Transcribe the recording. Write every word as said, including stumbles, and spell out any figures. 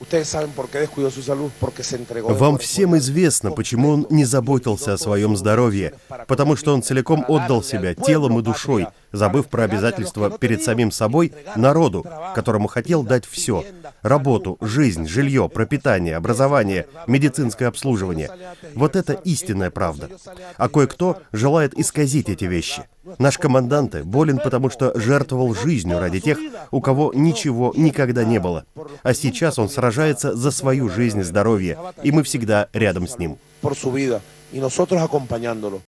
Вам всем известно, почему он не заботился о своем здоровье, потому что он целиком отдал себя телом и душой, забыв про обязательства перед самим собой, народу, которому хотел дать все – работу, жизнь, жилье, пропитание, образование, медицинское обслуживание. Вот это истинная правда. А кое-кто желает исказить эти вещи. Наш команданте болен, потому что жертвовал жизнью ради тех, у кого ничего никогда не было. А сейчас он сражается за свою жизнь и здоровье, и мы всегда рядом с ним.